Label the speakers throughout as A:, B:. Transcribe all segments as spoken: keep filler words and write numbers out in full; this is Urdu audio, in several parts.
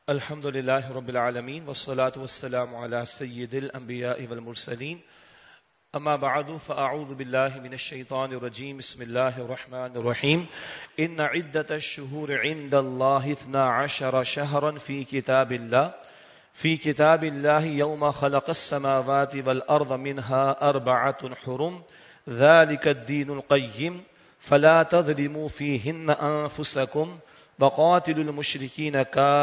A: الحمد لله رب العالمين والصلاة والسلام على سيد الأنبياء والمرسلين أما بعد فأعوذ بالله من الشيطان الرجيم بسم الله الرحمن الرحيم إن عدة الشهور عند الله اثنا عشر شهرا في كتاب الله في كتاب الله يوم خلق السماوات والأرض منها أربعة حرم ذلك الدين القيم فلا تظلموا فيهن أنفسكم وقاتلوا المشركين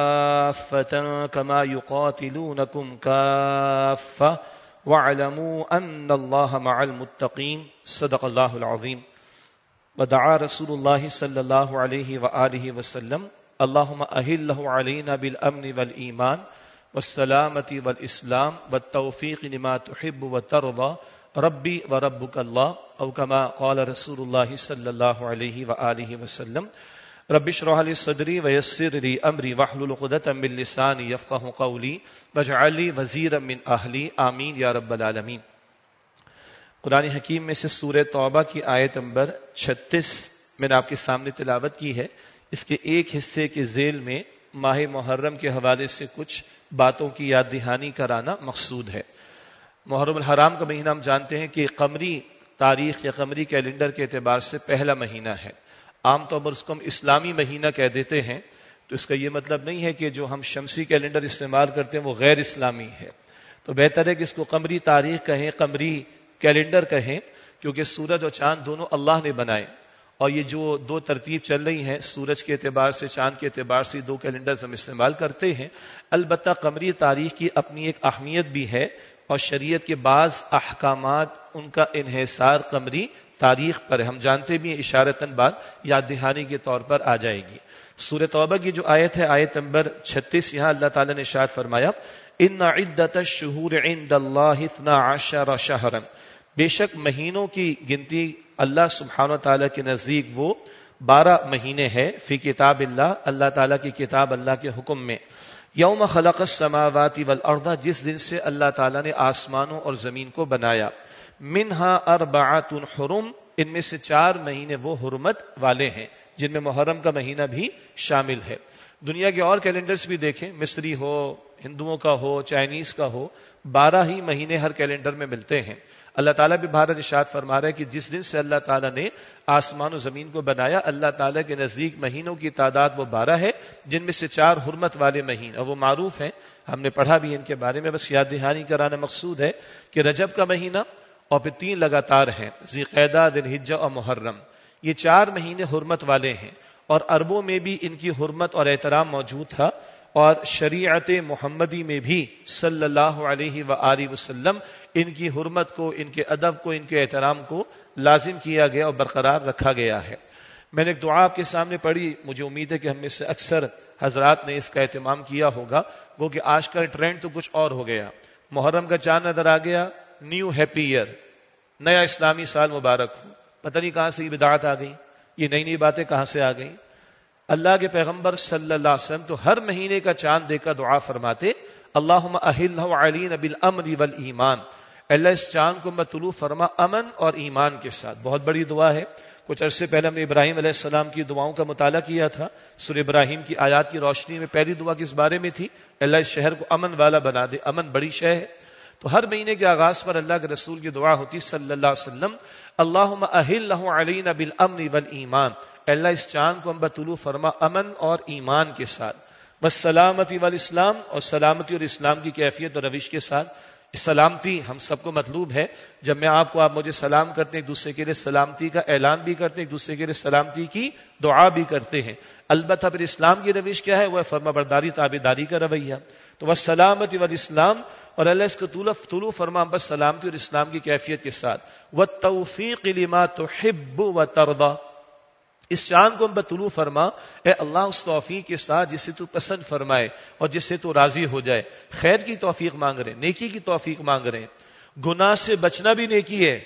A: كافة كما يقاتلونكم كافة واعلموا أن الله مع المتقين صدق الله العظيم. ودعا رسول الله صلى الله عليه وآله وسلم اللهم أهله علينا بالأمن والإيمان والسلامة والإسلام والتوفيق لما تحب وترضى ربي وربك الله أو كما قال رسول الله صلى الله عليه وآله وسلم. رب اشرح لي صدري ويسر لي امري واحلل عقدة من لساني يفقهوا قولي واجعل لي وزيرا من اهلي آمین یا رب العالمین. قرآن حکیم میں سے سورہ توبہ کی آیت نمبر چھتیس میں نے آپ کے سامنے تلاوت کی ہے. اس کے ایک حصے کے ذیل میں ماہ محرم کے حوالے سے کچھ باتوں کی یاد دہانی کرانا مقصود ہے. محرم الحرام کا مہینہ ہم جانتے ہیں کہ قمری تاریخ یا قمری کیلنڈر کے اعتبار سے پہلا مہینہ ہے. عام طور پر اس کو ہم اسلامی مہینہ کہہ دیتے ہیں، تو اس کا یہ مطلب نہیں ہے کہ جو ہم شمسی کیلنڈر استعمال کرتے ہیں وہ غیر اسلامی ہے. تو بہتر ہے کہ اس کو قمری تاریخ کہیں، قمری کیلنڈر کہیں، کیونکہ سورج اور چاند دونوں اللہ نے بنائے، اور یہ جو دو ترتیب چل رہی ہیں سورج کے اعتبار سے چاند کے اعتبار سے دو کیلنڈرز ہم استعمال کرتے ہیں. البتہ قمری تاریخ کی اپنی ایک اہمیت بھی ہے، اور شریعت کے بعض احکامات ان کا انحصار قمری تاریخ پر ہم جانتے بھی ہیں، اشارتاً بات یاد دہانی کے طور پر آ جائے گی. سورہ توبہ کی جو آیت ہے آیت نمبر چھتیس، یہاں اللہ تعالیٰ نے ارشاد فرمایا ان عدت الشہور عند اللہ اثنا عشر شہرا، بے شک مہینوں کی گنتی اللہ سبحانہ و تعالیٰ کے نزدیک وہ بارہ مہینے ہے. فی کتاب اللہ، اللہ تعالیٰ کی کتاب اللہ کے حکم میں. یوم خلق السماوات والارض، جس دن سے اللہ تعالیٰ نے آسمانوں اور زمین کو بنایا. منہا اربعۃ حرم، ان میں سے چار مہینے وہ حرمت والے ہیں جن میں محرم کا مہینہ بھی شامل ہے. دنیا کے اور کیلنڈرز بھی دیکھیں، مصری ہو، ہندوؤں کا ہو، چائنیز کا ہو، بارہ ہی مہینے ہر کیلنڈر میں ملتے ہیں. اللہ تعالیٰ بھی بھارت ارشاد فرما رہا ہے کہ جس دن سے اللہ تعالیٰ نے آسمان و زمین کو بنایا، اللہ تعالیٰ کے نزدیک مہینوں کی تعداد وہ بارہ ہے جن میں سے چار حرمت والے مہینے، اور وہ معروف ہیں، ہم نے پڑھا بھی ان کے بارے میں. بس یاد دہانی کرانا مقصود ہے کہ رجب کا مہینہ اور پھر تین لگاتار ہیں، ذی القعدہ، ذی الحجہ اور محرم. یہ چار مہینے حرمت والے ہیں، اور عربوں میں بھی ان کی حرمت اور احترام موجود تھا، اور شریعت محمدی میں بھی صلی اللہ علیہ وآلہ وسلم ان کی حرمت کو، ان کے ادب کو، ان کے احترام کو لازم کیا گیا اور برقرار رکھا گیا ہے. میں نے ایک دعا آپ کے سامنے پڑھی، مجھے امید ہے کہ ہم میں سے اکثر حضرات نے اس کا اہتمام کیا ہوگا، گو کہ آج کا ٹرینڈ تو کچھ اور ہو گیا. محرم کا چاند نظر آ گیا، نیو ہیپی ایئر، نیا اسلامی سال مبارک ہو. پتہ نہیں کہاں سے یہ بدعات آ گئی، یہ نئی نئی باتیں کہاں سے آ گئیں. اللہ کے پیغمبر صلی اللہ علیہ وسلم تو ہر مہینے کا چاند دیکھ کر دعا فرماتے، اللہم اہلہ علینا بالامن والایمان، اللہ اس چاند کو مطلوع فرما امن اور ایمان کے ساتھ. بہت بڑی دعا ہے. کچھ عرصے پہلے ہم نے ابراہیم علیہ السلام کی دعاؤں کا مطالعہ کیا تھا. سورہ ابراہیم کی آیات کی روشنی میں پہلی دعا کس بارے میں تھی؟ اللہ اس شہر کو امن والا بنا دے. امن بڑی شے ہے. تو ہر مہینے کے آغاز پر اللہ کے رسول کی دعا ہوتی صلی اللہ علیہ وسلم، اللہم اہلہ علینا بالامن والایمان، اللہ اس چاند کو ہم بطلوع فرما امن اور ایمان کے ساتھ. والسلامتی والاسلام، اور سلامتی اور اسلام کی کیفیت اور روش کے ساتھ. سلامتی ہم سب کو مطلوب ہے. جب میں آپ کو، آپ مجھے سلام کرتے ہیں، ایک دوسرے کے لیے سلامتی کا اعلان بھی کرتے ہیں، ایک دوسرے کے لیے سلامتی کی دعا بھی کرتے ہیں. البتہ پھر اسلام کی روش کیا ہے؟ وہ ہے فرما برداری، تابعداری کا رویہ. تو والسلامتی والاسلام، اور اللہ اس کو طلوع فرما بس سلامتی اور اسلام کی کیفیت کے ساتھ. والتوفیق لما تحب وترضى، اس چاند کو ہم بطلوع فرما اے اللہ اس توفیق کے ساتھ جسے تو پسند فرمائے اور جس سے تو راضی ہو جائے. خیر کی توفیق مانگ رہے ہیں، نیکی کی توفیق مانگ رہے ہیں. گناہ سے بچنا بھی نیکی ہے،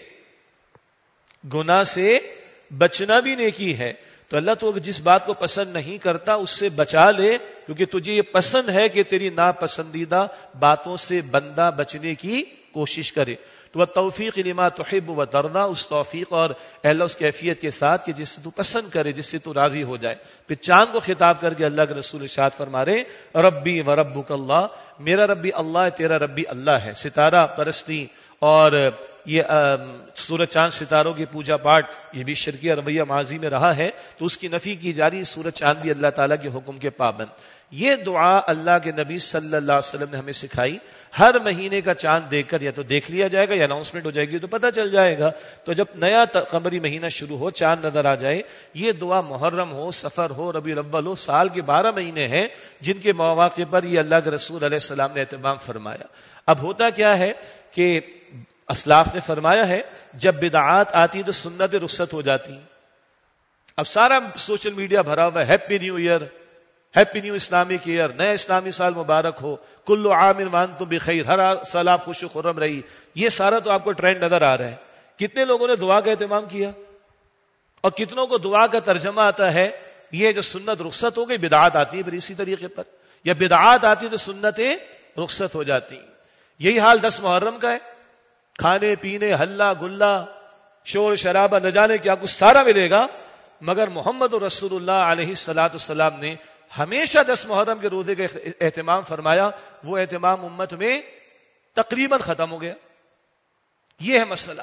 A: گناہ سے بچنا بھی نیکی ہے. تو اللہ تو جس بات کو پسند نہیں کرتا اس سے بچا لے، کیونکہ تجھے یہ پسند ہے کہ تیری ناپسندیدہ باتوں سے بندہ بچنے کی کوشش کرے. تو توفیق لما تحب و ترضا، اس توفیق اور اللہ اس کیفیت کے ساتھ کہ جس سے تو پسند کرے، جس سے تو راضی ہو جائے۔ پھر چاند کو خطاب کر کے اللہ کے رسول ارشاد فرما رہے ربی و ربک اللہ، میرا ربی اللہ ہے، تیرا ربی اللہ ہے۔ ستارہ پرستی اور یہ سورج چاند ستاروں کی پوجا پاٹ یہ بھی شرکیہ رویہ ماضی میں رہا ہے، تو اس کی نفی کی جا رہی، سورج چاند بھی اللہ تعالیٰ کے حکم کے پابند۔ یہ دعا اللہ کے نبی صلی اللہ علیہ وسلم نے ہمیں سکھائی۔ ہر مہینے کا چاند دیکھ کر یا تو دیکھ لیا جائے گا یا اناؤنسمنٹ ہو جائے گی تو پتہ چل جائے گا، تو جب نیا قمری مہینہ شروع ہو، چاند نظر آ جائے، یہ دعا محرم ہو، سفر ہو، ربیع الاول ہو، سال کے بارہ مہینے ہیں جن کے مواقع پر یہ اللہ کے رسول علیہ السلام نے اہتمام فرمایا۔ اب ہوتا کیا ہے کہ اسلاف نے فرمایا ہے جب بدعات آتی تو سنت رخصت ہو جاتی ہیں۔ اب سارا سوشل میڈیا بھرا ہوا ہے، happy new year, happy new Islamic year, نیا اسلامی سال مبارک ہو، کل عام وانتم بخیر، ہر سال آپ خوش و خرم رہی، یہ سارا تو آپ کو ٹرینڈ نظر آ رہا ہے۔ کتنے لوگوں نے دعا کا اہتمام کیا اور کتنوں کو دعا کا ترجمہ آتا ہے یہ جو سنت رخصت ہو گئی، بدعات آتی ہے پھر اسی طریقے پر، یا بدعات آتی تو سنتیں رخصت ہو جاتی ہیں۔ یہی حال دس محرم کا ہے، کھانے پینے ہلا گلا شور شرابہ نہ جانے کیا کچھ سارا ملے گا، مگر محمد رسول اللہ علیہ الصلوۃ والسلام نے ہمیشہ دس محرم کے روزے کا اہتمام فرمایا، وہ اہتمام امت میں تقریباً ختم ہو گیا۔ یہ ہے مسئلہ،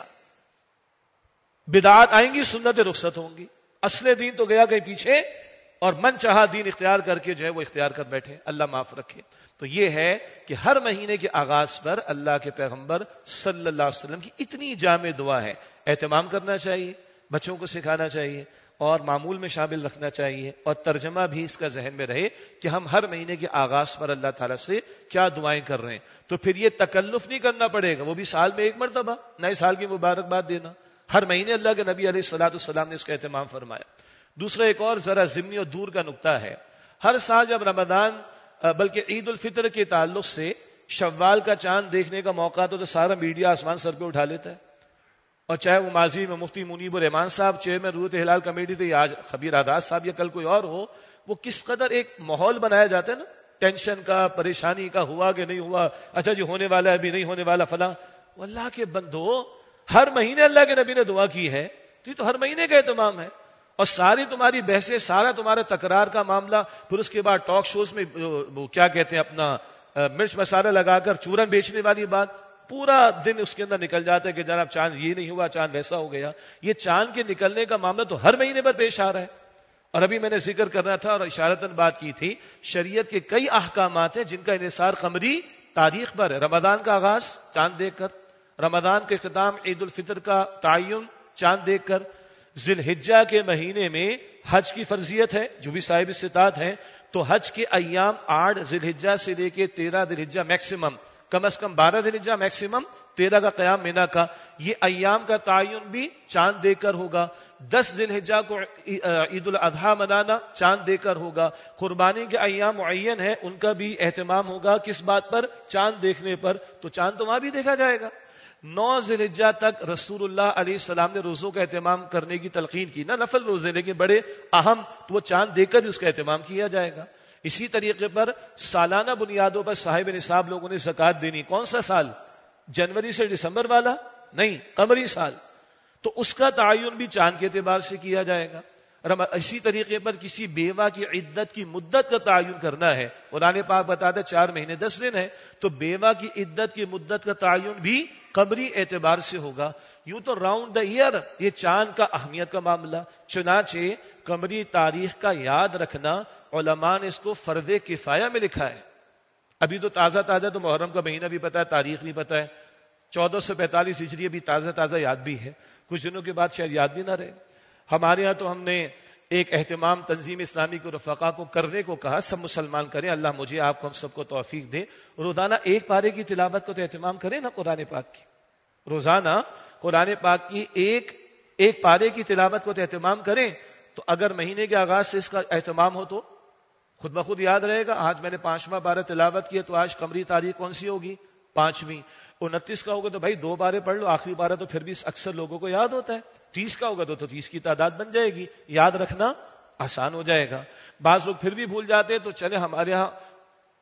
A: بدعات آئیں گی، سنت رخصت ہوں گی، اصل دین تو گیا کہیں پیچھے، اور من چاہا دین اختیار کر کے جو ہے وہ اختیار کر بیٹھے، اللہ معاف رکھے۔ تو یہ ہے کہ ہر مہینے کے آغاز پر اللہ کے پیغمبر صلی اللہ علیہ وسلم کی اتنی جامع دعا ہے، اہتمام کرنا چاہیے، بچوں کو سکھانا چاہیے اور معمول میں شامل رکھنا چاہیے، اور ترجمہ بھی اس کا ذہن میں رہے کہ ہم ہر مہینے کے آغاز پر اللہ تعالیٰ سے کیا دعائیں کر رہے ہیں۔ تو پھر یہ تکلف نہیں کرنا پڑے گا، وہ بھی سال میں ایک مرتبہ نئے سال کی مبارکباد دینا، ہر مہینے اللہ کے نبی علیہ الصلوۃ والسلام نے اس کا اہتمام فرمایا۔ دوسرا ایک اور ذرا ضمنی اور دور کا نقطہ ہے، ہر سال جب رمضان بلکہ عید الفطر کے تعلق سے شوال کا چاند دیکھنے کا موقع تو, تو سارا میڈیا آسمان سر پہ اٹھا لیتا ہے، اور چاہے وہ ماضی میں مفتی منیب الرحمان صاحب چیئرمین روت ہلال کمیٹی تھے، یا آج خبیر آزاد صاحب یا کل کوئی اور ہو، وہ کس قدر ایک ماحول بنایا جاتا ہے نا ٹینشن کا، پریشانی کا، ہوا کہ نہیں ہوا، اچھا جی ہونے والا ہے ابھی نہیں ہونے والا فلاں۔ اللہ کے بندو، ہر مہینے اللہ کے نبی نے دعا کی ہے، تو یہ تو ہر مہینے کا اہتمام ہے، اور ساری تمہاری بحثیں، سارا تمہارا تکرار کا معاملہ، پھر اس کے بعد ٹاک شوز میں وہ کیا کہتے ہیں اپنا مرچ مسالہ لگا کر چورن بیچنے والی بات، پورا دن اس کے اندر نکل جاتا ہے کہ جناب چاند یہ نہیں ہوا، چاند ویسا ہو گیا۔ یہ چاند کے نکلنے کا معاملہ تو ہر مہینے پر پیش آ رہا ہے، اور ابھی میں نے ذکر کرنا تھا اور اشارتاً بات کی تھی، شریعت کے کئی احکامات ہیں جن کا انحصار قمری تاریخ پر ہے۔ رمضان کا آغاز چاند دیکھ کر، رمضان کے اختتام عید الفطر کا تعین چاند دیکھ کر، ذی الحجہ کے مہینے میں حج کی فرضیت ہے، جو بھی صاحب استطاعت ہیں تو حج کے ایام آٹھ ذی الحجہ سے لے کے تیرہ ذی الحجہ میکسیمم، کم از کم بارہ ذی الحجہ میکسیمم تیرہ کا قیام مینا کا، یہ ایام کا تعین بھی چاند دیکھ کر ہوگا۔ دس ذی الحجہ کو عید الاضحیٰ منانا چاند دیکھ کر ہوگا۔ قربانی کے ایام معین ہیں، ان کا بھی اہتمام ہوگا، کس بات پر؟ چاند دیکھنے پر، تو چاند تو وہاں بھی دیکھا جائے گا۔ نو ذی الحجہ تک رسول اللہ علیہ السلام نے روزوں کا اہتمام کرنے کی تلقین کی، نہ نفل روزے لیکن بڑے اہم، تو وہ چاند دیکھ کر اس کا اہتمام کیا جائے گا۔ اسی طریقے پر سالانہ بنیادوں پر صاحب نصاب لوگوں نے زکوٰۃ دینی، کون سا سال؟ جنوری سے دسمبر والا نہیں، قمری سال، تو اس کا تعین بھی چاند کے اعتبار سے کیا جائے گا۔ اسی طریقے پر کسی بیوہ کی عدت کی مدت کا تعین کرنا ہے، قرآن پاک بتاتا ہے چار مہینے دس دن ہے، تو بیوہ کی عدت کی مدت کا تعین بھی قمری اعتبار سے ہوگا۔ یوں تو راؤنڈ دا ایئر یہ چاند کا اہمیت کا معاملہ، چنانچہ قمری تاریخ کا یاد رکھنا علماء نے اس کو فرض کفایہ میں لکھا ہے۔ ابھی تو تازہ تازہ تو محرم کا مہینہ بھی پتہ ہے، تاریخ بھی پتہ ہے، چودہ سو پینتالیس ہجری بھی تازہ تازہ یاد بھی ہے، کچھ دنوں کے بعد شاید یاد بھی نہ رہے۔ ہمارے ہاں تو ہم نے ایک اہتمام تنظیم اسلامی کو رفقا کو کرنے کو کہا، سب مسلمان کریں، اللہ مجھے آپ کو ہم سب کو توفیق دے، روزانہ ایک پارے کی تلاوت کو تو اہتمام کریں نا قرآن پاک کی، روزانہ قرآن پاک کی ایک ایک پارے کی تلاوت کو تو اہتمام کریں، تو اگر مہینے کے آغاز سے اس کا اہتمام ہو تو خود بخود یاد رہے گا۔ آج میں نے پانچواں پارہ تلاوت کیا تو آج قمری تاریخ کون سی ہوگی؟ پانچویں۔ انتیس کا ہوگا تو بھائی دو پارے پڑھ لو، آخری پارہ تو پھر بھی اکثر لوگوں کو یاد ہوتا ہے۔ تیس کا ہوگا تو تو تیس کی تعداد بن جائے گی، یاد رکھنا آسان ہو جائے گا۔ بعض لوگ پھر بھی بھول جاتے ہیں، تو چلے ہمارے ہاں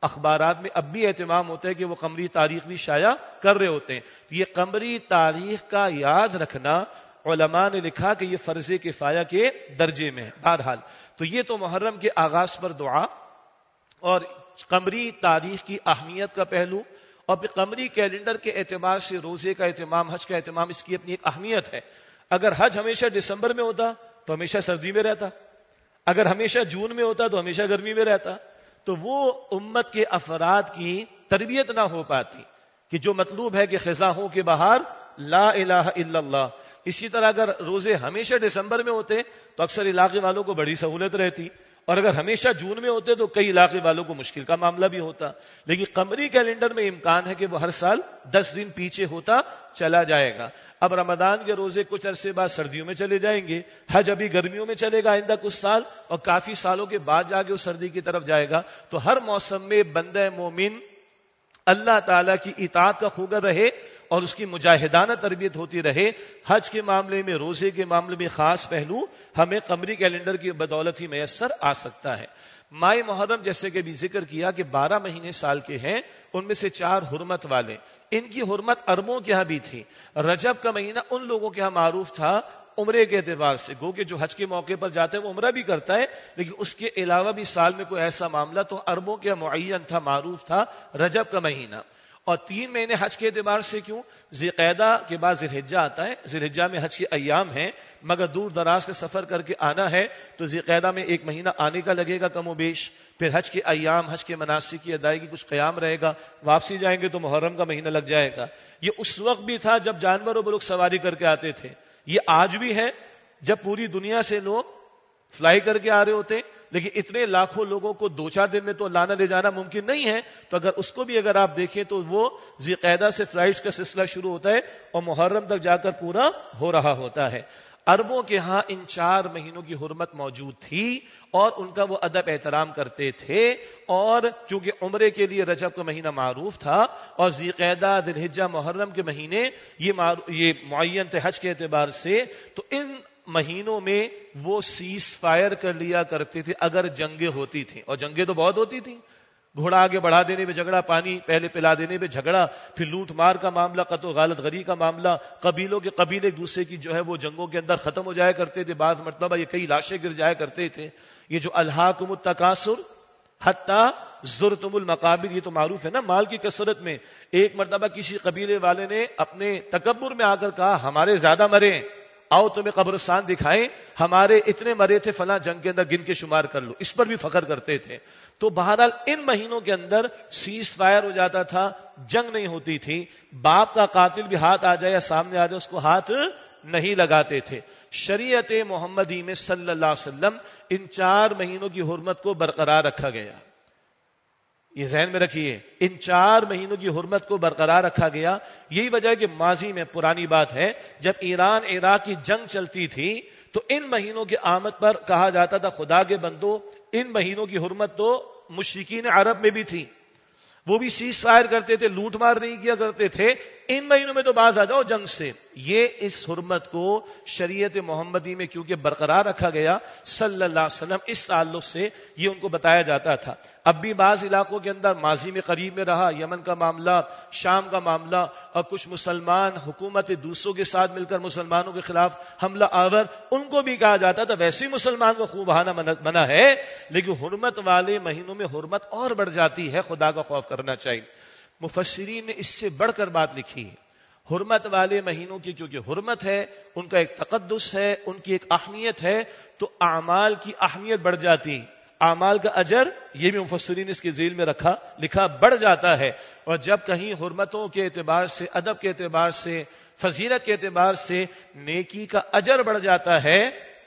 A: اخبارات میں اب بھی اہتمام ہوتا ہے کہ وہ قمری تاریخ بھی شائع کر رہے ہوتے ہیں. یہ قمری تاریخ کا یاد رکھنا علماء نے لکھا کہ یہ فرض کفایہ کے درجے میں ہے. بہرحال تو یہ تو محرم کے آغاز پر دعا اور قمری تاریخ کی اہمیت کا پہلو، اور پھر قمری کیلنڈر کے اعتبار سے روزے کا اہتمام، حج کا اہتمام، اس کی اپنی ایک اہمیت ہے. اگر حج ہمیشہ دسمبر میں ہوتا تو ہمیشہ سردی میں رہتا، اگر ہمیشہ جون میں ہوتا تو ہمیشہ گرمی میں رہتا، تو وہ امت کے افراد کی تربیت نہ ہو پاتی کہ جو مطلوب ہے کہ خزاں کے بہار لا الہ الا اللہ. اسی طرح اگر روزے ہمیشہ دسمبر میں ہوتے تو اکثر علاقے والوں کو بڑی سہولت رہتی، اور اگر ہمیشہ جون میں ہوتے تو کئی علاقے والوں کو مشکل کا معاملہ بھی ہوتا. لیکن قمری کیلنڈر میں امکان ہے کہ وہ ہر سال دس دن پیچھے ہوتا چلا جائے گا. اب رمضان کے روزے کچھ عرصے بعد سردیوں میں چلے جائیں گے، حج ابھی گرمیوں میں چلے گا آئندہ کچھ سال، اور کافی سالوں کے بعد جا کے وہ سردی کی طرف جائے گا. تو ہر موسم میں بندہ مومن اللہ تعالیٰ کی اطاعت کا خوگر رہے اور اس کی مجاہدانہ تربیت ہوتی رہے. حج کے معاملے میں، روزے کے معاملے میں خاص پہلو ہمیں قمری کیلنڈر کی بدولت ہی میسر آ سکتا ہے. ماہ محرم جیسے کہ بھی ذکر کیا کہ بارہ مہینے سال کے ہیں، ان میں سے چار حرمت والے، ان کی حرمت عربوں کے ہاں بھی تھی. رجب کا مہینہ ان لوگوں کے ہاں معروف تھا عمرے کے اعتبار سے، گو کہ جو حج کے موقع پر جاتے ہیں وہ عمرہ بھی کرتا ہے، لیکن اس کے علاوہ بھی سال میں کوئی ایسا معاملہ تو عربوں کے معین تھا، معروف تھا رجب کا مہینہ. اور تین مہینے حج کے اعتبار سے کیوں؟ ذی قعدہ کے بعد ذی الحجہ آتا ہے، ذی الحجہ میں حج کے ایام ہیں، مگر دور دراز کا سفر کر کے آنا ہے تو ذی قعدہ میں ایک مہینہ آنے کا لگے گا کم و بیش، پھر حج کے ایام، حج کے مناسک کی ادائیگی کچھ قیام رہے گا، واپسی جائیں گے تو محرم کا مہینہ لگ جائے گا. یہ اس وقت بھی تھا جب جانوروں پر لوگ سواری کر کے آتے تھے، یہ آج بھی ہے جب پوری دنیا سے لوگ فلائی کر کے آ رہے ہوتے ہیں، لیکن اتنے لاکھوں لوگوں کو دو چار دن میں تو لانا لے جانا ممکن نہیں ہے. تو اگر اس کو بھی اگر آپ دیکھیں تو وہ ذی قعدہ سے فلائٹس کا سلسلہ شروع ہوتا ہے اور محرم تک جا کر پورا ہو رہا ہوتا ہے. عربوں کے ہاں ان چار مہینوں کی حرمت موجود تھی اور ان کا وہ ادب احترام کرتے تھے، اور چونکہ عمرے کے لیے رجب کا مہینہ معروف تھا اور ذی قعدہ، ذی الحجہ، محرم کے مہینے یہ یہ معین تھے حج کے اعتبار سے، تو ان مہینوں میں وہ سیز فائر کر لیا کرتے تھے اگر جنگیں ہوتی تھیں، اور جنگیں تو بہت ہوتی تھیں. گھوڑا آگے بڑھا دینے پہ جھگڑا، پانی پہلے پلا دینے پہ جھگڑا، پھر لوٹ مار کا معاملہ، قتل و غارت غری کا معاملہ، قبیلوں کے قبیلے ایک دوسرے کی جو ہے وہ جنگوں کے اندر ختم ہو جایا کرتے تھے. بعض مرتبہ یہ کئی لاشیں گر جایا کرتے تھے. یہ جو الہاکم التکاثر حتی زرتم المقابر، یہ تو معروف ہے نا مال کی کثرت میں. ایک مرتبہ کسی قبیلے والے نے اپنے تکبر میں آ کر کہا ہمارے زیادہ مرے، آؤ تمہیں قبرستان دکھائیں، ہمارے اتنے مرے تھے فلاں جنگ کے اندر، گن کے شمار کر لو. اس پر بھی فخر کرتے تھے. تو بہرحال ان مہینوں کے اندر سیز فائر ہو جاتا تھا، جنگ نہیں ہوتی تھی. باپ کا قاتل بھی ہاتھ آ جائے یا سامنے آ جائے اس کو ہاتھ نہیں لگاتے تھے. شریعت محمدی میں صلی اللہ علیہ وسلم ان چار مہینوں کی حرمت کو برقرار رکھا گیا. یہ ذہن میں رکھیے، ان چار مہینوں کی حرمت کو برقرار رکھا گیا. یہی وجہ ہے کہ ماضی میں پرانی بات ہے جب ایران عراق کی جنگ چلتی تھی تو ان مہینوں کی آمد پر کہا جاتا تھا خدا کے بندو ان مہینوں کی حرمت تو مشرکین عرب میں بھی تھی، وہ بھی سیز فائر کرتے تھے، لوٹ مار نہیں کیا کرتے تھے. ان مہینوں میں تو باز آ جاؤ جنگ سے. یہ اس حرمت کو شریعت محمدی میں کیونکہ برقرار رکھا گیا صلی اللہ علیہ وسلم، اس تعلق سے یہ ان کو بتایا جاتا تھا. اب بھی بعض علاقوں کے اندر ماضی میں قریب میں رہا، یمن کا معاملہ، شام کا معاملہ، اور کچھ مسلمان حکومت دوسروں کے ساتھ مل کر مسلمانوں کے خلاف حملہ آور، ان کو بھی کہا جاتا تھا ویسے ہی مسلمان کو خوب بہانا منع ہے، لیکن حرمت والے مہینوں میں حرمت اور بڑھ جاتی ہے. خدا کا خوف کرنا چاہیے. مفسرین نے اس سے بڑھ کر بات لکھی ہے. حرمت والے مہینوں کی کیونکہ حرمت ہے، ان کا ایک تقدس ہے، ان کی ایک اہمیت ہے، تو اعمال کی اہمیت بڑھ جاتی. اعمال کا اجر، یہ بھی مفسرین اس کے ذیل میں رکھا لکھا، بڑھ جاتا ہے. اور جب کہیں حرمتوں کے اعتبار سے، ادب کے اعتبار سے، فضیلت کے اعتبار سے نیکی کا اجر بڑھ جاتا ہے،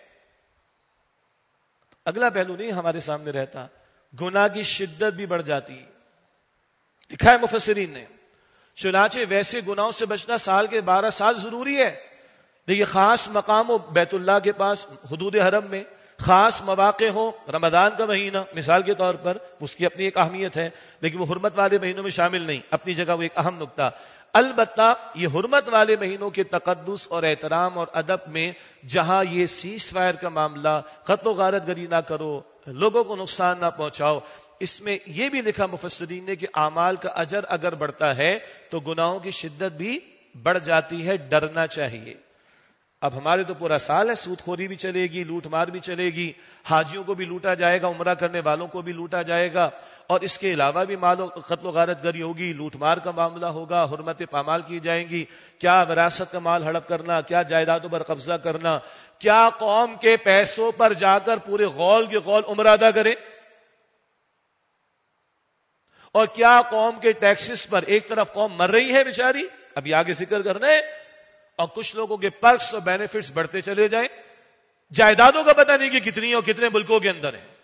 A: اگلا پہلو نہیں ہمارے سامنے رہتا، گناہ کی شدت بھی بڑھ جاتی. لکھا ہے مفسرین نے چنانچہ ویسے گناہوں سے بچنا سال کے بارہ سال ضروری ہے، لیکن خاص مقام ہو بیت اللہ کے پاس حدود حرم میں، خاص مواقع ہو رمضان کا مہینہ مثال کے طور پر، اس کی اپنی ایک اہمیت ہے، لیکن وہ حرمت والے مہینوں میں شامل نہیں. اپنی جگہ وہ ایک اہم نقطہ. البتہ یہ حرمت والے مہینوں کے تقدس اور احترام اور ادب میں جہاں یہ سیز فائر کا معاملہ، قتل و غارت گری نہ کرو، لوگوں کو نقصان نہ پہنچاؤ، اس میں یہ بھی لکھا مفسرین نے کہ اعمال کا اجر اگر بڑھتا ہے تو گناہوں کی شدت بھی بڑھ جاتی ہے، ڈرنا چاہیے۔ اب ہمارے تو پورا سال ہے، سود خوری بھی چلے گی، لوٹ مار بھی چلے گی، حاجیوں کو بھی لوٹا جائے گا، عمرہ کرنے والوں کو بھی لوٹا جائے گا، اور اس کے علاوہ بھی مال و قتل و غارت گری ہوگی، لوٹ مار کا معاملہ ہوگا، حرمتیں پامال کی جائیں گی، کیا وراثت کا مال ہڑپ کرنا، کیا جائیدادوں پر قبضہ کرنا، کیا قوم کے پیسوں پر جا کر پورے غول کے غول عمرہ ادا کرے، اور کیا قوم کے ٹیکسز پر ایک طرف قوم مر رہی ہے بیچاری، ابھی آگے ذکر کرنا ہے، اور کچھ لوگوں کے پرکس اور بینیفٹس بڑھتے چلے جائیں، جائیدادوں کا پتہ نہیں کہ کتنی اور کتنے ملکوں کے اندر ہیں۔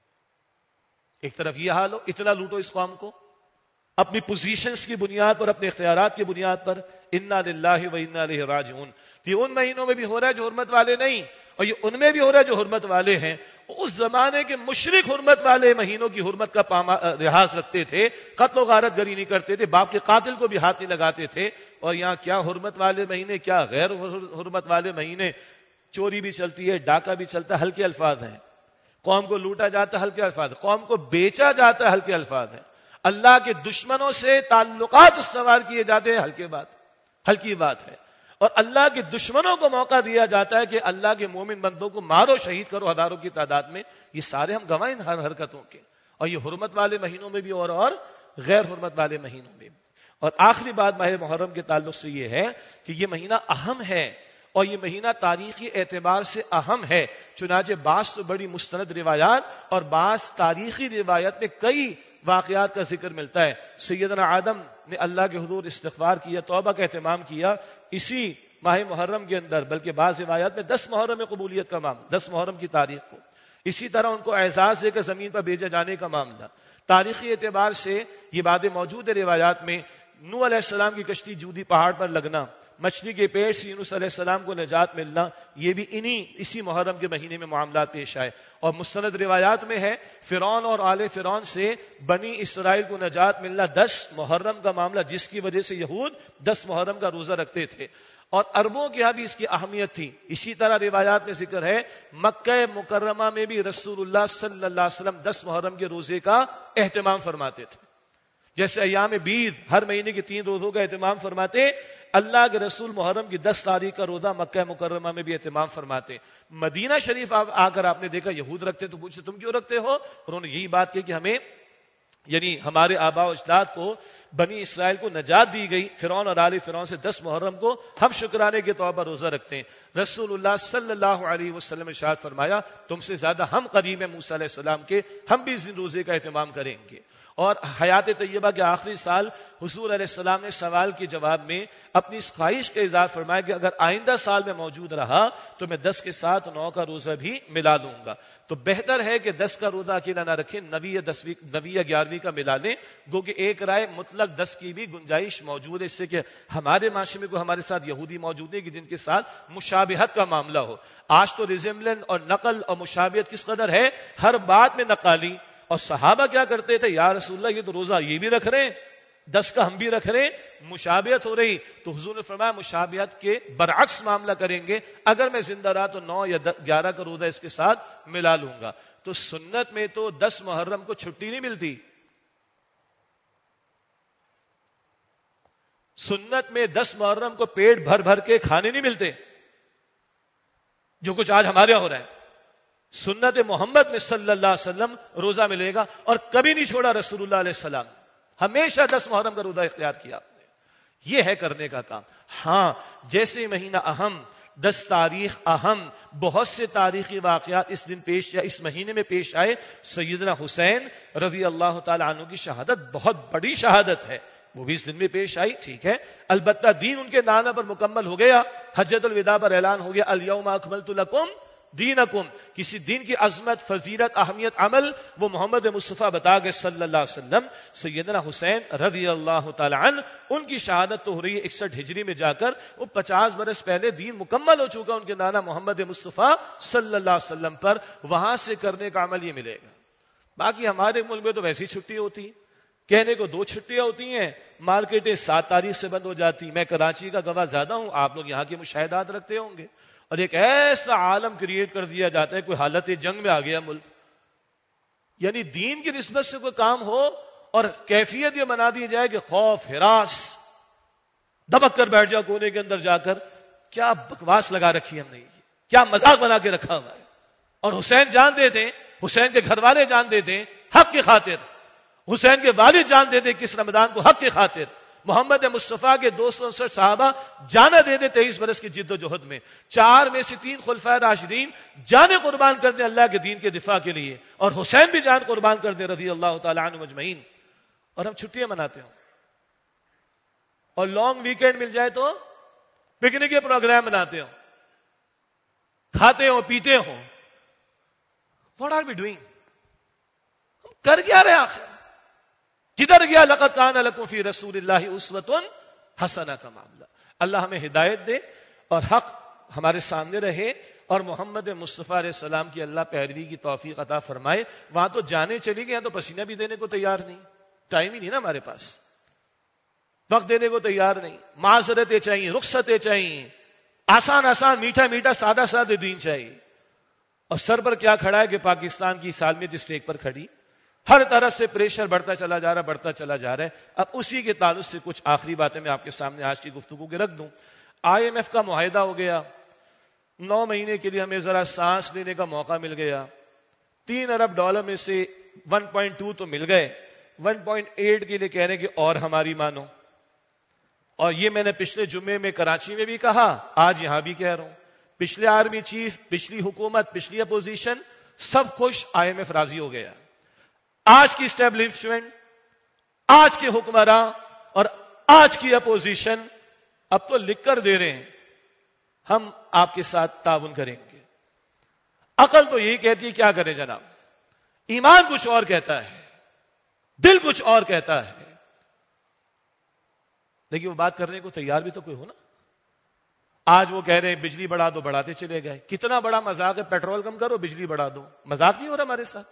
A: ایک طرف یہ حال ہو، اتنا لوٹو اس قوم کو اپنی پوزیشنز کی بنیاد پر، اپنے اختیارات کی بنیاد پر۔ انا للہ و انا الیہ راجعون۔ یہ ان مہینوں میں بھی ہو رہا ہے جو حرمت والے نہیں، اور یہ ان میں بھی ہو رہا ہے جو حرمت والے ہیں۔ اس زمانے کے مشرک حرمت والے مہینوں کی حرمت کا لحاظ رکھتے تھے، قتل و غارت گری نہیں کرتے تھے، باپ کے قاتل کو بھی ہاتھ نہیں لگاتے تھے، اور یہاں کیا حرمت والے مہینے، کیا غیر حرمت والے مہینے، چوری بھی چلتی ہے، ڈاکہ بھی چلتا ہے، ہلکے الفاظ ہیں، قوم کو لوٹا جاتا ہے، ہلکے الفاظ، قوم کو بیچا جاتا ہے، ہلکے الفاظ ہیں، اللہ کے دشمنوں سے تعلقات استوار کیے جاتے ہیں، ہلکے بات ہلکی بات ہے، اور اللہ کے دشمنوں کو موقع دیا جاتا ہے کہ اللہ کے مومن بندوں کو مارو، شہید کرو ہزاروں کی تعداد میں۔ یہ سارے ہم گواہ ہیں ہر حرکتوں کے، اور یہ حرمت والے مہینوں میں بھی اور اور غیر حرمت والے مہینوں میں بھی۔ اور آخری بات ماہ محرم کے تعلق سے یہ ہے کہ یہ مہینہ اہم ہے، اور یہ مہینہ تاریخی اعتبار سے اہم ہے، چنانچہ بعض تو بڑی مستند روایات اور بعض تاریخی روایت میں کئی واقعات کا ذکر ملتا ہے۔ سیدنا آدم نے اللہ کے حضور استغفار کیا، توبہ کا اہتمام کیا اسی ماہ محرم کے اندر، بلکہ بعض روایات میں دس محرم میں قبولیت کا معاملہ، دس محرم کی تاریخ کو، اسی طرح ان کو اعزاز دے کر زمین پر بھیجے جانے کا معاملہ۔ تاریخی اعتبار سے یہ باتیں موجود ہیں روایات میں۔ نوح علیہ السلام کی کشتی جودی پہاڑ پر لگنا، مچھلی کے پیٹ سے یونس علیہ السلام کو نجات ملنا، یہ بھی انہی اسی محرم کے مہینے میں معاملات پیش آئے۔ اور مستند روایات میں ہے فرعون اور آل فرعون سے بنی اسرائیل کو نجات ملنا دس محرم کا معاملہ، جس کی وجہ سے یہود دس محرم کا روزہ رکھتے تھے، اور عربوں کے یہاں بھی اس کی اہمیت تھی۔ اسی طرح روایات میں ذکر ہے مکہ مکرمہ میں بھی رسول اللہ صلی اللہ علیہ وسلم دس محرم کے روزے کا اہتمام فرماتے تھے، جیسے ایام بیض ہر مہینے کے تین روزوں کا اہتمام فرماتے، اللہ کے رسول محرم کی دس تاریخ کا روزہ مکہ مکرمہ میں بھی اہتمام فرماتے۔ مدینہ شریف آ کر آپ نے دیکھا یہود رکھتے تو پوچھے تم کیوں رکھتے ہو؟ انہوں نے یہی بات کی کہ ہمیں، یعنی ہمارے آباء و اجداد کو، بنی اسرائیل کو نجات دی گئی فرعون اور آل فرعون سے، دس محرم کو ہم شکرانے کے طور پر روزہ رکھتے ہیں۔ رسول اللہ صلی اللہ علیہ وسلم نے ارشاد فرمایا تم سے زیادہ ہم قریب ہیں موسیٰ علیہ السلام کے، ہم بھی اس دن روزے کا اہتمام کریں گے۔ اور حیات طیبہ کے آخری سال حضور علیہ السلام نے سوال کے جواب میں اپنی اس خواہش کا اظہار فرمایا کہ اگر آئندہ سال میں موجود رہا تو میں دس کے ساتھ نو کا روزہ بھی ملا لوں گا۔ تو بہتر ہے کہ دس کا روزہ اکیلا نہ رکھیں، نویں یا دسویں نویں یا گیارہویں کا ملا لیں، گو کہ ایک رائے مطلق دس کی بھی گنجائش موجود ہے، اس سے کہ ہمارے معاشرے میں کوئی ہمارے ساتھ یہودی موجود ہے کہ جن کے ساتھ مشابہت کا معاملہ ہو۔ آج تو ریزمبلنس اور نقل اور مشابہت کس قدر ہے، ہر بات میں نقالی۔ اور صحابہ کیا کرتے تھے، یا رسول اللہ یہ تو روزہ یہ بھی رکھ رہے ہیں، دس کا ہم بھی رکھ رہے ہیں، مشابہت ہو رہی۔ تو حضور نے فرمایا مشابہت کے برعکس معاملہ کریں گے، اگر میں زندہ رہا تو نو یا گیارہ کا روزہ اس کے ساتھ ملا لوں گا۔ تو سنت میں تو دس محرم کو چھٹی نہیں ملتی، سنت میں دس محرم کو پیٹ بھر بھر کے کھانے نہیں ملتے، جو کچھ آج ہمارے یہاں ہو رہا ہے۔ سنت محمد میں صلی اللہ علیہ وسلم روزہ ملے گا، اور کبھی نہیں چھوڑا رسول اللہ علیہ السلام، ہمیشہ دس محرم کا روزہ اختیار کیا آپ نے، یہ ہے کرنے کا کام۔ ہاں جیسے مہینہ اہم، دس تاریخ اہم، بہت سے تاریخی واقعات اس دن پیش یا اس مہینے میں پیش آئے۔ سیدنا حسین رضی اللہ تعالی عنہ کی شہادت بہت بڑی شہادت ہے، وہ بھی اس دن میں پیش آئی، ٹھیک ہے، البتہ دین ان کے نانا پر مکمل ہو گیا، حجۃ الوداع پر اعلان ہو گیا الیوم اکملت لکم دینکم، کسی دین کی عظمت، فضیلت، اہمیت، عمل وہ محمد مصطفیٰ بتا گئے صلی اللہ علیہ وسلم۔ سیدنا حسین رضی اللہ تعالی عنہ ان کی شہادت تو ہو رہی ہے اکسٹھ ہجری میں جا کر، وہ پچاس برس پہلے دین مکمل ہو چکا ان کے نانا محمد مصطفیٰ صلی اللہ علیہ وسلم پر، وہاں سے کرنے کا عمل یہ ملے گا۔ باقی ہمارے ملک میں تو ویسی چھٹی ہوتی، کہنے کو دو چھٹیاں ہوتی ہیں، مارکیٹیں سات تاریخ سے بند ہو جاتی۔ میں کراچی کا گواہ زیادہ ہوں، آپ لوگ یہاں کے مشاہدات رکھتے ہوں گے، اور ایک ایسا عالم کریٹ کر دیا جاتا ہے، کوئی حالت جنگ میں آ گیا ملک، یعنی دین کی نسبت سے کوئی کام ہو اور کیفیت یہ بنا دی جائے کہ خوف ہراس دبک کر بیٹھ جاؤ کونے کے اندر جا کر، کیا بکواس لگا رکھی ہم نے، کیا مذاق بنا کے رکھا ہوا ہے. اور حسین جان دے دیں، حسین کے گھر والے جان دے دیں حق کی خاطر، حسین کے والد جان دے دیں کس رمضان کو حق کی خاطر، محمد مصطفیٰ کے دو سو انسٹھ صحابہ جانا دے دیں تیئیس برس کی جد و جہد میں، چار میں سے تین خلفائے راشدین جانیں قربان کر دیں اللہ کے دین کے دفاع کے لیے، اور حسین بھی جان قربان کر دیں رضی اللہ تعالیٰ عنہ اجمعین. اور ہم چھٹیاں مناتے ہوں اور لانگ ویکینڈ مل جائے تو پکنک کے پروگرام بناتے ہوں، کھاتے ہوں پیتے ہوں. What are we doing? ہم کر کیا رہے آخر؟ کدھر گیا لقد کان لکم فی رسول اللہ اسوۃ حسنہ کا معاملہ؟ اللہ ہمیں ہدایت دے اور حق ہمارے سامنے رہے اور محمد مصطفیٰ علیہ السلام کی اللہ پیروی کی توفیق عطا فرمائے. وہاں تو جانے چلی گئی، یہاں تو پسینہ بھی دینے کو تیار نہیں، ٹائم ہی نہیں نا ہمارے پاس، وقت دینے کو تیار نہیں، معذرتیں چاہیے، رخصتیں چاہیے، آسان آسان میٹھا میٹھا سادہ سادہ دین چاہیے. اور سر پر کیا کھڑا ہے کہ پاکستان کی سالمیت اسٹیک پر کھڑی، ہر طرح سے پریشر بڑھتا چلا جا رہا بڑھتا چلا جا رہا ہے. اب اسی کے تعلق سے کچھ آخری باتیں میں آپ کے سامنے آج کی گفتگو کے رکھ دوں. آئی ایم ایف کا معاہدہ ہو گیا، نو مہینے کے لیے ہمیں ذرا سانس لینے کا موقع مل گیا. تین ارب ڈالر میں سے ون پوائنٹ ٹو تو مل گئے، ون پوائنٹ ایٹ کے لیے کہہ رہے ہیں کہ اور ہماری مانو. اور یہ میں نے پچھلے جمعے میں کراچی میں بھی کہا، آج یہاں بھی کہہ رہا ہوں، پچھلے آرمی چیف، پچھلی حکومت، پچھلی اپوزیشن سب خوش، آئی ایم ایف راضی ہو گیا. آج کی اسٹیبلشمنٹ، آج کے حکمراں اور آج کی اپوزیشن اب تو لکھ کر دے رہے ہیں ہم آپ کے ساتھ تعاون کریں گے. عقل تو یہی کہتی ہے کیا کریں جناب، ایمان کچھ اور کہتا ہے، دل کچھ اور کہتا ہے، لیکن وہ بات کرنے کو تیار بھی تو کوئی ہو نا. آج وہ کہہ رہے ہیں بجلی بڑھا دو، بڑھاتے چلے گئے. کتنا بڑا مذاق ہے، پیٹرول کم کرو بجلی بڑھا دو، مذاق نہیں ہو رہا ہمارے ساتھ.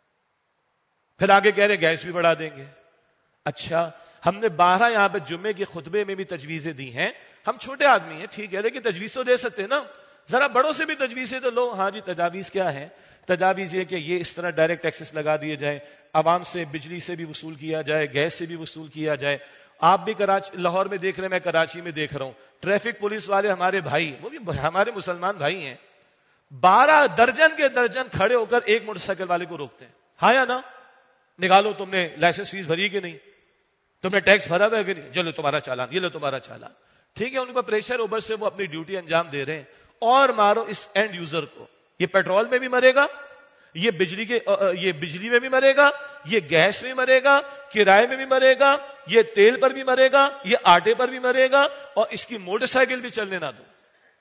A: پھر آگے کہہ رہے گیس بھی بڑھا دیں گے. اچھا ہم نے بارہ یہاں پہ جمعے کے خطبے میں بھی تجویزیں دی ہیں. ہم چھوٹے آدمی ہیں ٹھیک ہے، لیکن تجویز تو دے سکتے ہیں نا، ذرا بڑوں سے بھی تجویزیں تو لو. ہاں جی تجاویز کیا ہے؟ تجاویز یہ کہ یہ اس طرح ڈائریکٹ ٹیکسز لگا دیے جائیں، عوام سے بجلی سے بھی وصول کیا جائے، گیس سے بھی وصول کیا جائے. آپ بھی کراچی لاہور میں دیکھ رہے ہیں، میں کراچی میں دیکھ رہا ہوں، ٹریفک پولیس والے ہمارے بھائی، وہ بھی ہمارے مسلمان بھائی ہیں، بارہ درجن کے درجن کھڑے ہو کر ایک موٹر سائیکل والے کو روکتے ہیں. ہاں یا نا؟ نکالو تم نے لائسنس فیس بھری کہ نہیں، تم نے ٹیکس بھرا ہے کہ نہیں، چلو تمہارا چالان، یہ لو تمہارا چالان. ٹھیک ہے، ان کا پریشر اوپر سے وہ اپنی ڈیوٹی انجام دے رہے ہیں. اور مارو اس اینڈ یوزر کو، یہ پیٹرول میں بھی مرے گا، یہ بجلی کے یہ بجلی میں بھی مرے گا، یہ گیس میں مرے گا، کرائے میں بھی مرے گا، یہ تیل پر بھی مرے گا، یہ آٹے پر بھی مرے گا، اور اس کی موٹر سائیکل بھی چلنے نہ دو.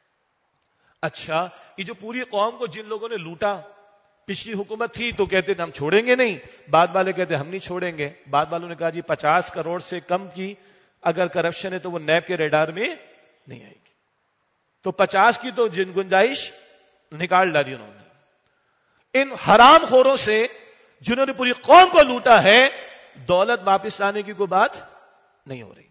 A: اچھا یہ جو پوری قوم کو جن لوگوں نے لوٹا، پچھلی حکومت تھی تو کہتے ہم چھوڑیں گے نہیں، بعد والے کہتے ہم نہیں چھوڑیں گے. بعد والوں نے کہا جی پچاس کروڑ سے کم کی اگر کرپشن ہے تو وہ نیب کے ریڈار میں نہیں آئے گی. تو پچاس کی تو جن گنجائش نکال ڈالی انہوں نے. ان حرام خوروں سے جنہوں نے پوری قوم کو لوٹا ہے، دولت واپس لانے کی کوئی بات نہیں ہو رہی.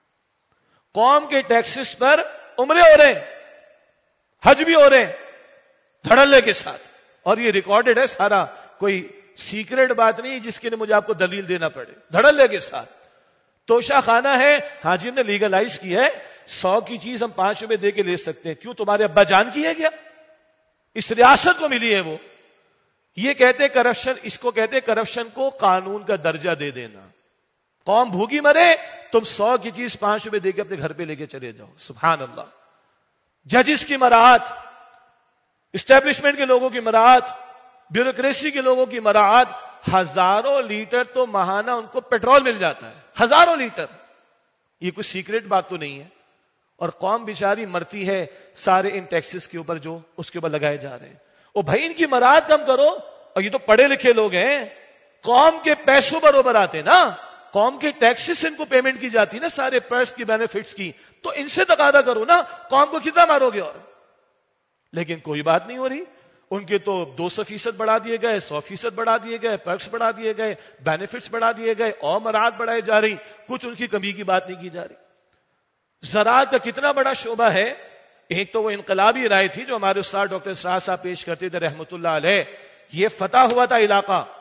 A: قوم کے ٹیکسز پر عمرے ہو رہے ہیں، حج بھی ہو رہے ہیں دھڑلے کے ساتھ، اور یہ ریکارڈڈ ہے سارا، کوئی سیکریٹ بات نہیں جس کے لیے مجھے آپ کو دلیل دینا پڑے. دھڑلے کے ساتھ توشہ خانہ ہے. ہاں جی نے لیگلائز کیا ہے، سو کی چیز ہم پانچ روپے دے کے لے سکتے ہیں. کیوں؟ تمہارے ابا جان کی ہے کیا؟ اس ریاست کو ملی ہے وہ. یہ کہتے کرپشن، اس کو کہتے کرپشن کو قانون کا درجہ دے دینا. قوم بھوکی مرے، تم سو کی چیز پانچ روپے دے کے اپنے گھر پہ لے کے چلے جاؤ. سبحان اللہ. ججز کی مراعات، اسٹیبلشمنٹ کے لوگوں کی مراعات، بیوروکریسی کے لوگوں کی مراعات. ہزاروں لیٹر تو ماہانہ ان کو پیٹرول مل جاتا ہے، ہزاروں لیٹر. یہ کوئی سیکریٹ بات تو نہیں ہے. اور قوم بیچاری مرتی ہے سارے ان ٹیکسز کے اوپر جو اس کے اوپر لگائے جا رہے ہیں. او بھائی ان کی مراعات کم کرو. اور یہ تو پڑھے لکھے لوگ ہیں، قوم کے پیسوں برابر آتے نا، قوم کے ٹیکسز ان کو پیمنٹ کی جاتی نا، سارے پرس کی بینیفٹس کی، تو ان سے تقاضا کرو نا. قوم کو کتنا مارو گے؟ اور لیکن کوئی بات نہیں ہو رہی. ان کے تو دو سو فیصد بڑھا دیے گئے، سو فیصد بڑھا دیے گئے، پرکس بڑھا دیے گئے، بینیفٹس بڑھا دیے گئے، اور مراعات بڑھائی جا رہی. کچھ ان کی کمی کی بات نہیں کی جا رہی. زراعت کا کتنا بڑا شعبہ ہے. ایک تو وہ انقلابی رائے تھی جو ہمارے استاد ڈاکٹر اسرار صاحب پیش کرتے تھے رحمۃ اللہ علیہ. یہ فتح ہوا تھا علاقہ،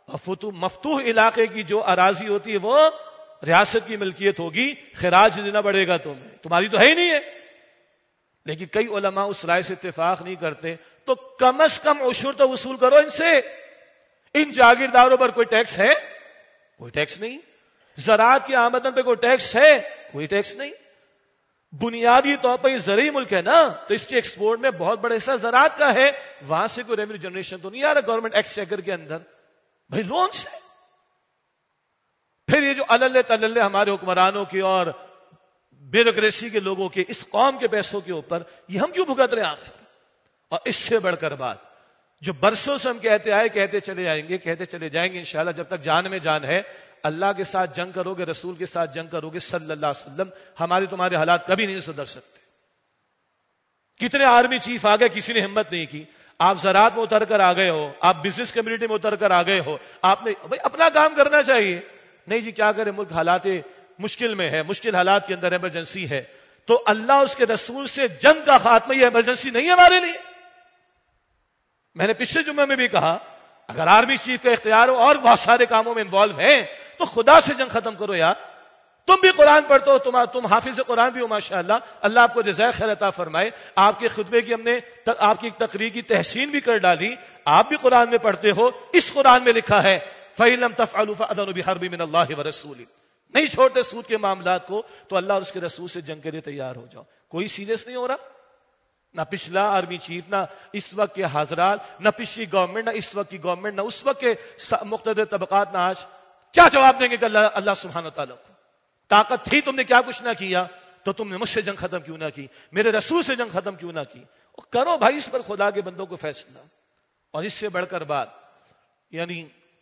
A: اور مفتوح علاقے کی جو اراضی ہوتی ہے وہ ریاست کی ملکیت ہوگی، خراج دینا پڑے گا تمہیں، تمہاری تو ہے ہی نہیں ہے. لیکن کئی علماء اس رائے سے اتفاق نہیں کرتے. تو کم از کم عشر تو وصول کرو ان سے. ان جاگیرداروں پر کوئی ٹیکس ہے؟ کوئی ٹیکس نہیں. زراعت کی آمدن پہ کوئی ٹیکس ہے؟ کوئی ٹیکس نہیں. بنیادی طور پر یہ زرعی ملک ہے نا، تو اس کے ایکسپورٹ میں بہت بڑا حصہ زراعت کا ہے. وہاں سے کوئی ریونیو جنریشن تو نہیں آ رہا گورنمنٹ ایکسچیکر کے اندر، بھائی لون سے. پھر یہ جو اللے تللے ہمارے حکمرانوں کی اور بیوروکریسی کے لوگوں کے اس قوم کے پیسوں کے اوپر، یہ ہم کیوں بھگت رہے ہیں آخر؟ اور اس سے بڑھ کر بات جو برسوں سے ہم کہتے آئے، کہتے چلے جائیں گے، کہتے چلے جائیں گے انشاءاللہ جب تک جان میں جان ہے. اللہ کے ساتھ جنگ کرو گے، رسول کے ساتھ جنگ کرو گے صلی اللہ علیہ وسلم، ہمارے تمہارے حالات کبھی نہیں سدھر سکتے. کتنے آرمی چیف آ گئے، کسی نے ہمت نہیں کی. آپ زراعت میں اتر کر آ گئے ہو، آپ بزنس کمیونٹی میں اتر کر آ گئے ہو، آپ نے بھائی اپنا کام کرنا چاہیے. نہیں جی کیا کرے، ملک حالات مشکل میں ہے، مشکل حالات کے اندر ایمرجنسی ہے. تو اللہ اس کے رسول سے جنگ کا خاتمہ یہ ایمرجنسی نہیں ہے ہمارے لیے. میں نے پچھلے جمعے میں بھی کہا اگر آرمی چیف کا اختیار ہو اور بہت سارے کاموں میں انوالو ہیں تو خدا سے جنگ ختم کرو یار. تم بھی قرآن پڑھتے ہو، تم تم حافظ قرآن بھی ہو ماشاءاللہ، اللہ آپ کو جزائے خیر عطا فرمائے. آپ کے خطبے کی ہم نے آپ کی تقریر کی تحسین بھی کر ڈالی. آپ بھی قرآن میں پڑھتے ہو، اس قرآن میں لکھا ہے فَإِن لَمْ تَفْعَلُوا فَأَذَنُوا بِحَرْبٍ مِّنَ اللَّهِ وَرَسُولِهِ. نہیں چھوڑتے سود کے معاملات کو تو اللہ اور اس کے رسول سے جنگ کے لیے تیار ہو جاؤ. کوئی سیریس نہیں ہو رہا، نہ پچھلا آرمی چیف، نہ اس وقت کے حضرات، نہ پچھلی گورنمنٹ، نہ اس وقت کی گورنمنٹ، نہ اس وقت کے مقتدر طبقات. نہ آج کیا جواب دیں گے کہ اللہ اللہ سبحانہ تعالیٰ کو طاقت تھی، تم نے کیا کچھ نہ کیا، تو تم نے مجھ سے جنگ ختم کیوں نہ کی، میرے رسول سے جنگ ختم کیوں نہ کی. کرو بھائی اس پر خدا کے بندوں کو فیصلہ. اور اس سے بڑھ کر بات، یعنی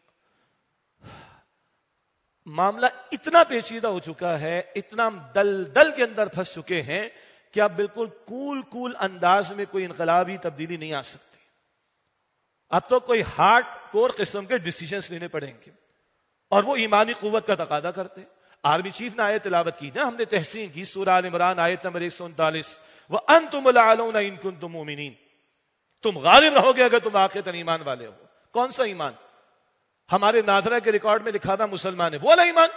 A: معاملہ اتنا پیچیدہ ہو چکا ہے، اتنا دل دل کے اندر پھنس چکے ہیں کہ اب بالکل کول کول انداز میں کوئی انقلابی تبدیلی نہیں آ سکتی. اب تو کوئی ہارڈ کور قسم کے ڈیسیجنز لینے پڑیں گے اور وہ ایمانی قوت کا تقاضا کرتے. آرمی چیف نے آیت تلاوت کی نا، ہم نے تحسین کی، سورہ آل عمران آیت نمبر ایک سو انتالیس، وَأَنْتُمُ الْأَعْلَوْنَ إِن كُنتُم مُؤْمِنِينَ. تم غالب رہو گے اگر تم واقعتاً ایمان والے ہو. کون سا ایمان؟ ہمارے ناظرہ کے ریکارڈ میں لکھا تھا مسلمان ہے، وہ والا ایمان.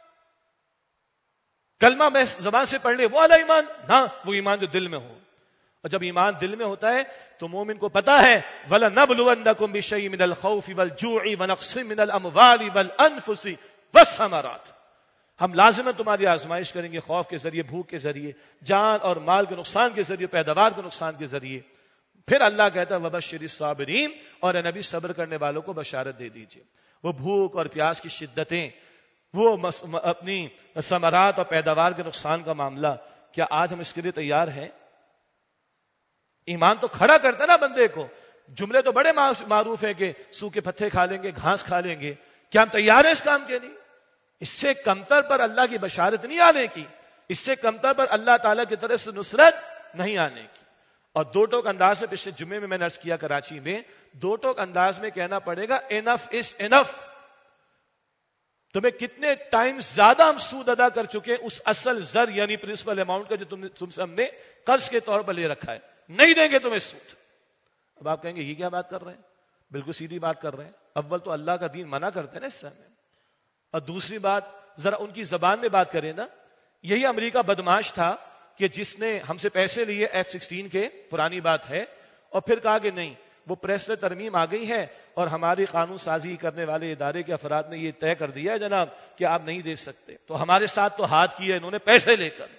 A: کلمہ میں زبان سے پڑھ لے وہ والا ایمان نہ، وہ ایمان جو دل میں ہو. اور جب ایمان دل میں ہوتا ہے تو مومن کو پتا ہے وَلَنَبْلُوَنَّكُمْ بِشَيْءٍ مِنَ الْخَوْفِ وَالْجُوعِ وَنَقْصٍ مِنَ الْأَمْوَالِ وَالْأَنفُسِ وَالثَّمَرَاتِ. ہم لازماً تمہاری آزمائش کریں گے، خوف کے ذریعے، بھوک کے ذریعے، جان اور مال کے نقصان کے ذریعے، پیداوار کے نقصان کے ذریعے. پھر اللہ کہتا ہے وَبَشِّرِ الصَّابِرِينَ، اور اے نبی صبر کرنے والوں کو بشارت دے دیجئے. وہ بھوک اور پیاس کی شدتیں، وہ اپنی ثمرات اور پیداوار کے نقصان کا معاملہ، کیا آج ہم اس کے لیے تیار ہیں؟ ایمان تو کھڑا کرتا ہے نا بندے کو. جملے تو بڑے معروف ہیں کہ سوکھے پتھر کھا لیں گے، گھاس کھا لیں گے. کیا ہم تیار ہیں اس کام کے لیے؟ اس سے کمتر پر اللہ کی بشارت نہیں آنے کی، اس سے کمتر پر اللہ تعالیٰ کی طرف سے نصرت نہیں آنے کی. اور دو ٹوک انداز میں پچھلے جمعے میں میں نے عرض کیا کراچی میں، دو ٹوک انداز میں کہنا پڑے گا انف از انف. تمہیں کتنے ٹائم زیادہ ہم سود ادا کر چکے اس اصل زر یعنی پرنسپل اماؤنٹ کا جو تم تم سے ہم نے قرض کے طور پر لے رکھا ہے، نہیں دیں گے تمہیں سود. اب آپ کہیں گے یہ کیا بات کر رہے ہیں؟ بالکل سیدھی بات کر رہے ہیں. اول تو اللہ کا دین منع کرتے ہیں نا اس سے، اور دوسری بات ذرا ان کی زبان میں بات کریں نا. یہی امریکہ بدماش تھا کہ جس نے ہم سے پیسے لیے ایف سکسٹین کے، پرانی بات ہے، اور پھر کہا کہ نہیں وہ پریس میں ترمیم آ گئی ہے اور ہماری قانون سازی کرنے والے ادارے کے افراد نے یہ طے کر دیا ہے جناب کہ آپ نہیں دے سکتے. تو ہمارے ساتھ تو ہاتھ کیا انہوں نے پیسے لے کر.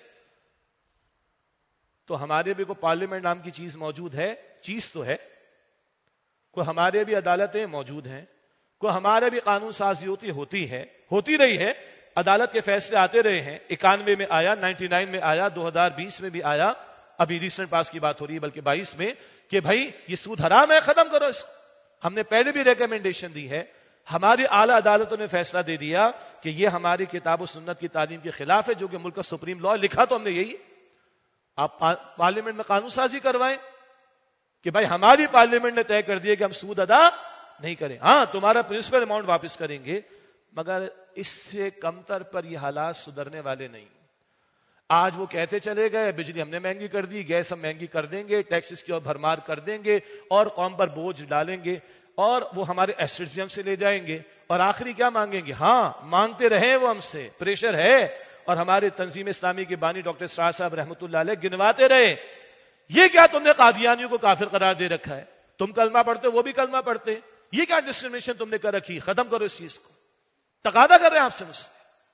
A: تو ہمارے بھی کوئی پارلیمنٹ نام کی چیز موجود ہے، چیز تو ہے، کوئی ہمارے بھی عدالتیں موجود ہیں، کوئی ہمارے بھی قانون سازی ہوتی ہوتی ہے، ہوتی رہی ہے. عدالت کے فیصلے آتے رہے ہیں. اکانوے میں آیا، نائنٹی نائن میں آیا، دو ہزار بیس میں بھی آیا، ابھی ریسنٹ پاس کی بات ہو رہی ہے بلکہ بائیس میں، کہ بھائی یہ سود حرام ہے، ختم کرو اس کو. ہم نے پہلے بھی ریکمنڈیشن دی ہے. ہماری اعلیٰ عدالتوں نے فیصلہ دے دیا کہ یہ ہماری کتاب و سنت کی تعلیم کے خلاف ہے، جو کہ ملک کا سپریم لا. لکھا تو ہم نے یہی، آپ پارلیمنٹ میں قانون سازی کروائیں کہ بھائی ہماری پارلیمنٹ نے طے کر دیا کہ ہم سود ادا نہیں کریں. ہاں تمہارا پرنسپل اماؤنٹ واپس کریں گے، مگر اس سے کمتر پر یہ حالات سدھرنے والے نہیں. آج وہ کہتے چلے گئے بجلی ہم نے مہنگی کر دی، گیس ہم مہنگی کر دیں گے، ٹیکسز کی اور بھرمار کر دیں گے اور قوم پر بوجھ ڈالیں گے، اور وہ ہمارے ایسٹس بھی ہم سے لے جائیں گے، اور آخری کیا مانگیں گے؟ ہاں مانگتے رہے وہ ہم سے، پریشر ہے، اور ہمارے تنظیم اسلامی کے بانی ڈاکٹر اسرار صاحب رحمۃ اللہ علیہ گنواتے رہے، یہ کیا تم نے قادیانیوں کو کافر قرار دے رکھا ہے؟ تم کلمہ پڑھتے وہ بھی کلمہ پڑھتے، یہ کیا ڈسکرمنیشن تم نے کر رکھی؟ ختم کرو اس چیز کو، تقاضا کر رہے ہیں آپ سے مجھ سے۔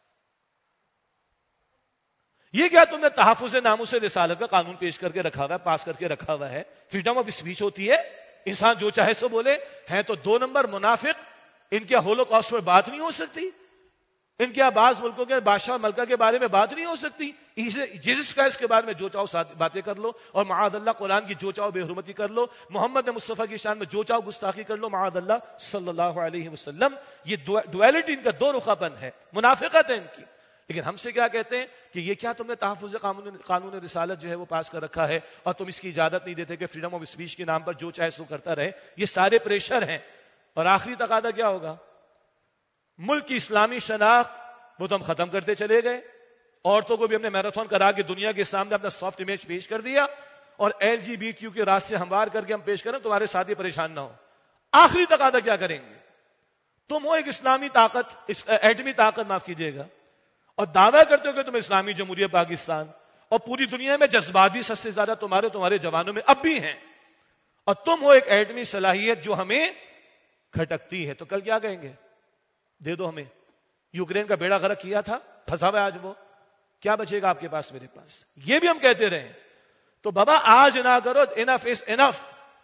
A: یہ کیا تم نے تحفظ ناموس رسالت کا قانون پیش کر کے رکھا ہوا ہے، پاس کر کے رکھا ہوا ہے؟ فریڈم آف اسپیچ ہوتی ہے، انسان جو چاہے سو بولے، ہیں تو دو نمبر منافق، ان کے ہولو کاسٹ پر بات نہیں ہو سکتی، ان کے بعض ملکوں کے بادشاہ ملکہ کے بارے میں بات نہیں ہو سکتی، جیسس کرائسٹ کے بارے میں جو چاہو باتیں کر لو، اور معاذ اللہ قرآن کی جو چاہو بے حرمتی کر لو، محمد مصطفیٰ کی شان میں جو چاہو گستاخی کر لو، معاذ اللہ صلی اللہ علیہ وسلم۔ یہ ڈویلٹی ان کا دو رخا پن ہے، منافقت ہے ان کی۔ لیکن ہم سے کیا کہتے ہیں کہ یہ کیا تم نے تحفظ قانون قانون رسالت جو ہے وہ پاس کر رکھا ہے، اور تم اس کی اجازت نہیں دیتے کہ فریڈم آف اسپیچ کے نام پر جو چاہے سو کرتا رہے؟ یہ سارے پریشر ہیں۔ اور آخری تقاضا کیا ہوگا؟ ملک کی اسلامی شناخت وہ تو ہم ختم کرتے چلے گئے، عورتوں کو بھی ہم نے میراتھن کرا کے دنیا کے سامنے اپنا سافٹ امیج پیش کر دیا، اور ایل جی بی کیو کے راستے ہموار کر کے ہم پیش کریں تمہارے ساتھی پریشان نہ ہو۔ آخری تقاضا کیا کریں گے؟ تم ہو ایک اسلامی طاقت، ایٹمی طاقت معاف کیجیے گا، اور دعویٰ کرتے ہو کہ تم اسلامی جمہوریہ پاکستان، اور پوری دنیا میں جذباتی سب سے زیادہ تمہارے تمہارے جوانوں میں اب بھی ہیں، اور تم ہو ایک ایٹمی صلاحیت جو ہمیں کھٹکتی ہے، تو کل کیا کہیں گے؟ دے دو ہمیں۔ یوکرین کا بیڑا غرق کیا تھا، پھنسا ہوا ہے آج وہ، کیا بچے گا آپ کے پاس میرے پاس؟ یہ بھی ہم کہتے رہے۔ تو بابا آج نہ کرو، انف از انف،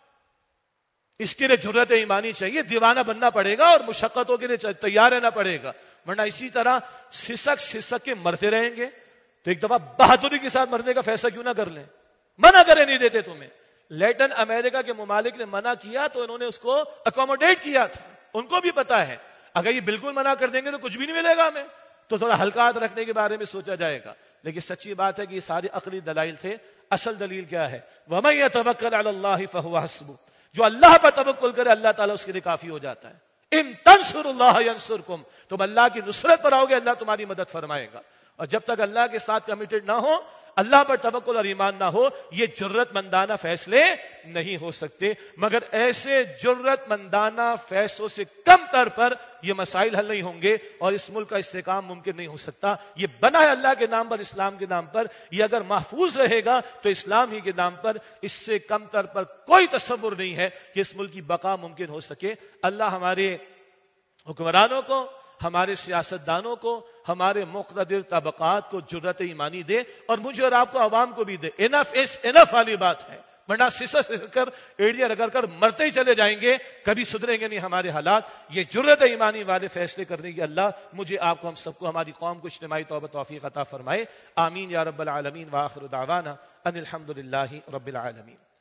A: اس کے لیے جرأت ایمانی چاہیے، دیوانہ بننا پڑے گا اور مشقتوں کے لیے تیار رہنا پڑے گا، ورنہ اسی طرح سسک سسک کے مرتے رہیں گے۔ تو ایک دفعہ بہادری کے ساتھ مرنے کا فیصلہ کیوں نہ کر لیں؟ منع کرے نہیں دیتے تمہیں۔ لیٹن امریکہ کے ممالک نے منع کیا تو انہوں نے اس کو اکوموڈیٹ کیا تھا، ان کو بھی پتا ہے اگر یہ بالکل منع کر دیں گے تو کچھ بھی نہیں ملے گا ہمیں، تو تھوڑا حلقات رکھنے کے بارے میں سوچا جائے گا۔ لیکن سچی بات ہے کہ یہ سارے عقلی دلائل تھے۔ اصل دلیل کیا ہے؟ وَمَن يَتَوَكَّلْ عَلَى اللَّهِ فَهُوَ حَسْبُهُ، جو اللہ پر توکل کرے اللہ تعالیٰ اس کے لیے کافی ہو جاتا ہے۔ ان تنصروا اللَّهَ يَنصُرْكُمْ، تم اللہ کی نصرت پر آؤ گے اللہ تمہاری مدد فرمائے گا، اور جب تک اللہ کے ساتھ کمیٹڈ نہ ہو، اللہ پر توکل اور ایمان نہ ہو، یہ جرت مندانہ فیصلے نہیں ہو سکتے۔ مگر ایسے جرت مندانہ فیصلوں سے کم تر پر یہ مسائل حل نہیں ہوں گے، اور اس ملک کا استحکام ممکن نہیں ہو سکتا۔ یہ بنا ہے اللہ کے نام پر، اسلام کے نام پر، یہ اگر محفوظ رہے گا تو اسلام ہی کے نام پر، اس سے کم تر پر کوئی تصور نہیں ہے کہ اس ملک کی بقا ممکن ہو سکے۔ اللہ ہمارے حکمرانوں کو، ہمارے سیاستدانوں کو، ہمارے مقتدر طبقات کو جرأت ایمانی دے، اور مجھے اور آپ کو عوام کو بھی دے۔ انف از انف والی بات ہے، ورنہ سسر سسر کر ایڑیاں رگڑ کر مرتے ہی چلے جائیں گے، کبھی سدھریں گے نہیں ہمارے حالات۔ یہ جرأت ایمانی والے فیصلے کرنے کی اللہ مجھے آپ کو، ہم سب کو، ہماری قوم کو اجتماعی توبہ توفیق عطا فرمائے۔ آمین یا رب العالمین، وآخر دعوانا ان الحمد للہ رب العالمین۔